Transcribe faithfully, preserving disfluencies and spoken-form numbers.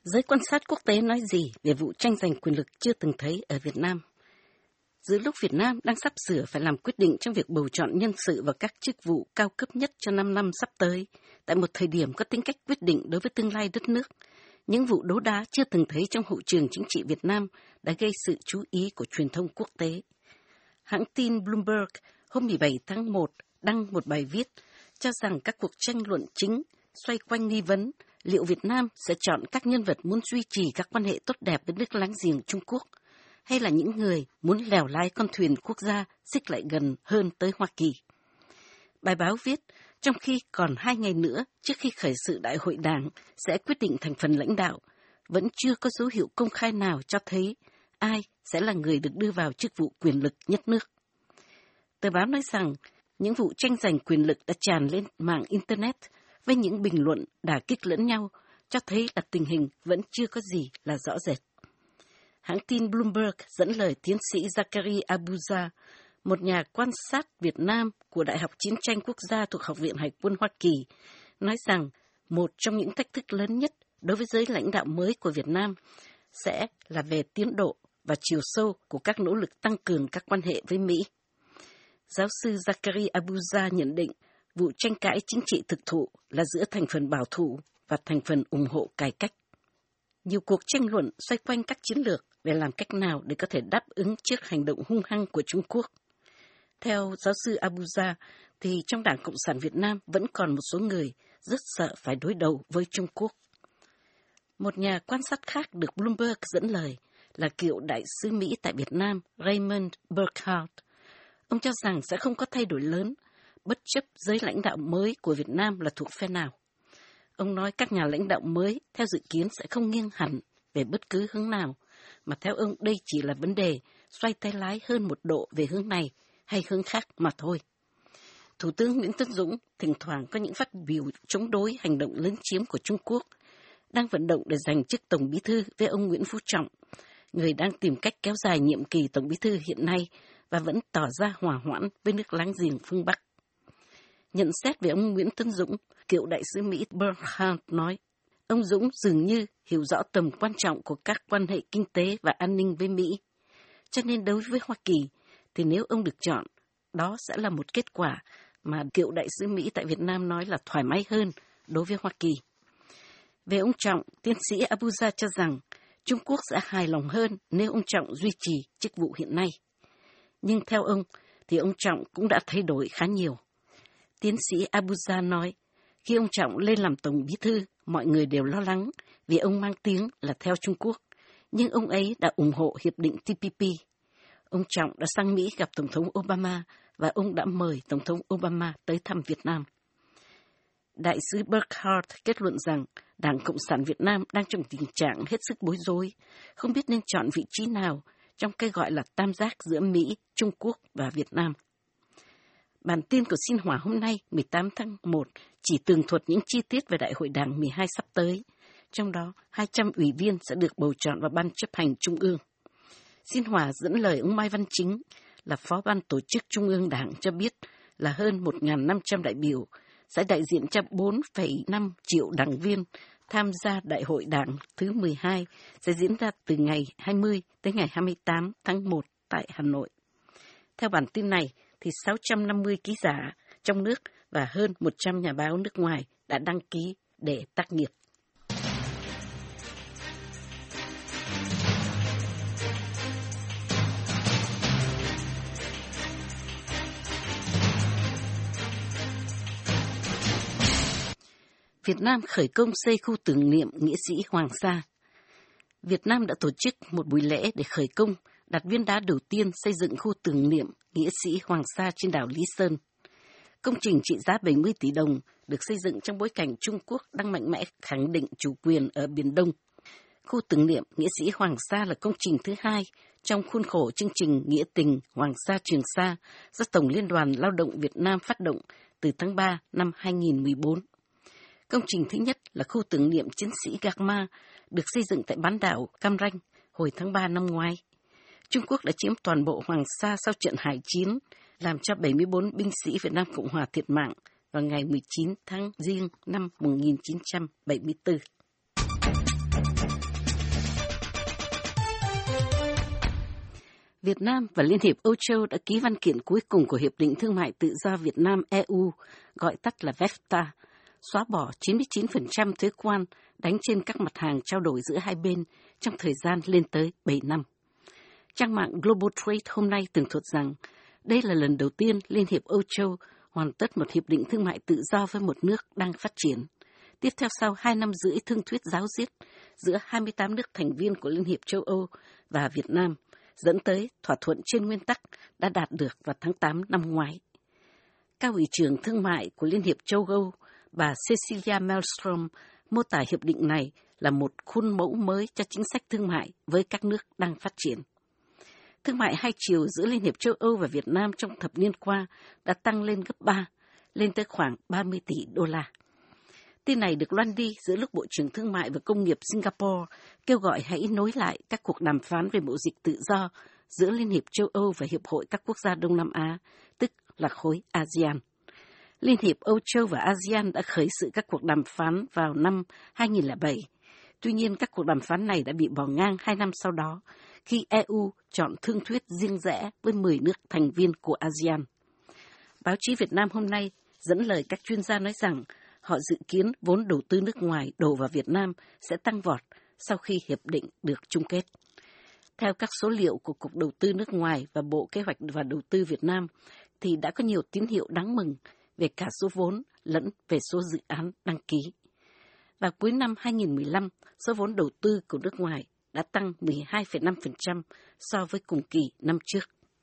Giới quan sát quốc tế nói gì về vụ tranh giành quyền lực chưa từng thấy ở Việt Nam? Giữa lúc Việt Nam đang sắp sửa phải làm quyết định trong việc bầu chọn nhân sự vào các chức vụ cao cấp nhất cho năm năm sắp tới, tại một thời điểm có tính cách quyết định đối với tương lai đất nước, những vụ đấu đá chưa từng thấy trong hậu trường chính trị Việt Nam đã gây sự chú ý của truyền thông quốc tế. Hãng tin Bloomberg hôm mười bảy tháng một đăng một bài viết cho rằng các cuộc tranh luận chính xoay quanh nghi vấn liệu Việt Nam sẽ chọn các nhân vật muốn duy trì các quan hệ tốt đẹp với nước láng giềng Trung Quốc, hay là những người muốn lèo lái con thuyền quốc gia xích lại gần hơn tới Hoa Kỳ. Bài báo viết, trong khi còn hai ngày nữa trước khi khởi sự đại hội đảng sẽ quyết định thành phần lãnh đạo, vẫn chưa có dấu hiệu công khai nào cho thấy ai sẽ là người được đưa vào chức vụ quyền lực nhất nước. Tờ báo nói rằng, những vụ tranh giành quyền lực đã tràn lên mạng Internet với những bình luận đả kích lẫn nhau, cho thấy là tình hình vẫn chưa có gì là rõ rệt. Hãng tin Bloomberg dẫn lời tiến sĩ Zachary Abuza, một nhà quan sát Việt Nam của Đại học Chiến tranh Quốc gia thuộc Học viện Hải quân Hoa Kỳ, nói rằng một trong những thách thức lớn nhất đối với giới lãnh đạo mới của Việt Nam sẽ là về tiến độ và chiều sâu của các nỗ lực tăng cường các quan hệ với Mỹ. Giáo sư Zachary Abuza nhận định vụ tranh cãi chính trị thực thụ là giữa thành phần bảo thủ và thành phần ủng hộ cải cách. Nhiều cuộc tranh luận xoay quanh các chiến lược về làm cách nào để có thể đáp ứng trước hành động hung hăng của Trung Quốc. Theo giáo sư Abuza, thì trong Đảng Cộng sản Việt Nam vẫn còn một số người rất sợ phải đối đầu với Trung Quốc. Một nhà quan sát khác được Bloomberg dẫn lời là cựu đại sứ Mỹ tại Việt Nam Raymond Burkhardt. Ông cho rằng sẽ không có thay đổi lớn, bất chấp giới lãnh đạo mới của Việt Nam là thuộc phe nào. Ông nói các nhà lãnh đạo mới theo dự kiến sẽ không nghiêng hẳn về bất cứ hướng nào, mà theo ông đây chỉ là vấn đề xoay tay lái hơn một độ về hướng này hay hướng khác mà thôi. Thủ tướng Nguyễn Tấn Dũng thỉnh thoảng có những phát biểu chống đối hành động lấn chiếm của Trung Quốc, đang vận động để giành chức Tổng Bí thư với ông Nguyễn Phú Trọng, người đang tìm cách kéo dài nhiệm kỳ Tổng Bí thư hiện nay và vẫn tỏ ra hòa hoãn với nước láng giềng phương Bắc. Nhận xét về ông Nguyễn Tấn Dũng, cựu đại sứ Mỹ Burkhardt nói, ông Dũng dường như hiểu rõ tầm quan trọng của các quan hệ kinh tế và an ninh với Mỹ. Cho nên đối với Hoa Kỳ, thì nếu ông được chọn, đó sẽ là một kết quả mà cựu đại sứ Mỹ tại Việt Nam nói là thoải mái hơn đối với Hoa Kỳ. Về ông Trọng, tiến sĩ Abuza cho rằng Trung Quốc sẽ hài lòng hơn nếu ông Trọng duy trì chức vụ hiện nay. Nhưng theo ông, thì ông Trọng cũng đã thay đổi khá nhiều. Tiến sĩ Abuza nói, khi ông Trọng lên làm Tổng Bí thư, mọi người đều lo lắng vì ông mang tiếng là theo Trung Quốc, nhưng ông ấy đã ủng hộ hiệp định T P P. Ông Trọng đã sang Mỹ gặp Tổng thống Obama và ông đã mời Tổng thống Obama tới thăm Việt Nam. Đại sứ Burkhardt kết luận rằng Đảng Cộng sản Việt Nam đang trong tình trạng hết sức bối rối, không biết nên chọn vị trí nào trong cái gọi là tam giác giữa Mỹ, Trung Quốc và Việt Nam. Bản tin của Xin Hỏa hôm nay, mười tám tháng một, chỉ tường thuật những chi tiết về Đại hội Đảng mười hai sắp tới. Trong đó, hai trăm ủy viên sẽ được bầu chọn vào Ban chấp hành Trung ương. Xin Hỏa dẫn lời ông Mai Văn Chính, là Phó Ban Tổ chức Trung ương Đảng cho biết là hơn một nghìn năm trăm đại biểu sẽ đại diện cho bốn phẩy năm triệu đảng viên tham gia Đại hội Đảng thứ mười hai sẽ diễn ra từ ngày hai mươi tới ngày hai mươi tám tháng một tại Hà Nội. Theo bản tin này, thì sáu trăm năm mươi ký giả trong nước và hơn một trăm nhà báo nước ngoài đã đăng ký để tác nghiệp. Việt Nam khởi công xây khu tưởng niệm nghĩa sĩ Hoàng Sa. Việt Nam đã tổ chức một buổi lễ để khởi công đặt viên đá đầu tiên xây dựng khu tưởng niệm nghĩa sĩ Hoàng Sa trên đảo Lý Sơn. Công trình trị giá bảy mươi tỷ đồng được xây dựng trong bối cảnh Trung Quốc đang mạnh mẽ khẳng định chủ quyền ở Biển Đông. Khu tưởng niệm nghĩa sĩ Hoàng Sa là công trình thứ hai trong khuôn khổ chương trình Nghĩa tình Hoàng Sa Trường Sa do Tổng Liên đoàn Lao động Việt Nam phát động từ tháng ba năm hai nghìn không trăm mười bốn. Công trình thứ nhất là khu tưởng niệm chiến sĩ Gạc-ma được xây dựng tại bán đảo Cam Ranh hồi tháng ba năm ngoái. Trung Quốc đã chiếm toàn bộ Hoàng Sa sau trận hải chiến, làm cho bảy mươi bốn binh sĩ Việt Nam Cộng Hòa thiệt mạng vào ngày mười chín tháng Giêng năm một nghìn chín trăm bảy mươi tư. Việt Nam và Liên hiệp Âu Châu đã ký văn kiện cuối cùng của Hiệp định Thương mại Tự do Việt Nam-e u, gọi tắt là vefta, xóa bỏ chín mươi chín phần trăm thuế quan đánh trên các mặt hàng trao đổi giữa hai bên trong thời gian lên tới bảy năm. Trang mạng Global Trade hôm nay tường thuật rằng đây là lần đầu tiên Liên hiệp Âu Châu hoàn tất một hiệp định thương mại tự do với một nước đang phát triển. Tiếp theo sau hai năm rưỡi thương thuyết ráo riết giữa hai mươi tám nước thành viên của Liên hiệp châu Âu và Việt Nam, dẫn tới thỏa thuận trên nguyên tắc đã đạt được vào tháng tám năm ngoái. Cao ủy trưởng thương mại của Liên hiệp châu Âu, bà Cecilia Malmström, mô tả hiệp định này là một khuôn mẫu mới cho chính sách thương mại với các nước đang phát triển. Thương mại hai chiều giữa Liên hiệp châu Âu và Việt Nam trong thập niên qua đã tăng lên gấp ba, lên tới khoảng ba mươi tỷ đô la. Tin này được loan đi giữa lúc Bộ trưởng Thương mại và Công nghiệp Singapore kêu gọi hãy nối lại các cuộc đàm phán về mậu dịch tự do giữa Liên hiệp châu Âu và Hiệp hội các quốc gia Đông Nam Á, tức là khối a sê an. Liên hiệp Âu Châu và a sê an đã khởi sự các cuộc đàm phán vào năm hai nghìn lẻ bảy. Tuy nhiên, các cuộc đàm phán này đã bị bỏ ngang hai năm sau đó, khi e u chọn thương thuyết riêng rẽ với mười nước thành viên của a sê an. Báo chí Việt Nam hôm nay dẫn lời các chuyên gia nói rằng họ dự kiến vốn đầu tư nước ngoài đổ vào Việt Nam sẽ tăng vọt sau khi hiệp định được chung kết. Theo các số liệu của Cục Đầu tư nước ngoài và Bộ Kế hoạch và Đầu tư Việt Nam, thì đã có nhiều tín hiệu đáng mừng về cả số vốn lẫn về số dự án đăng ký. Vào cuối năm hai nghìn mười lăm, số vốn đầu tư của nước ngoài đã tăng mười hai phẩy năm phần trăm so với cùng kỳ năm trước.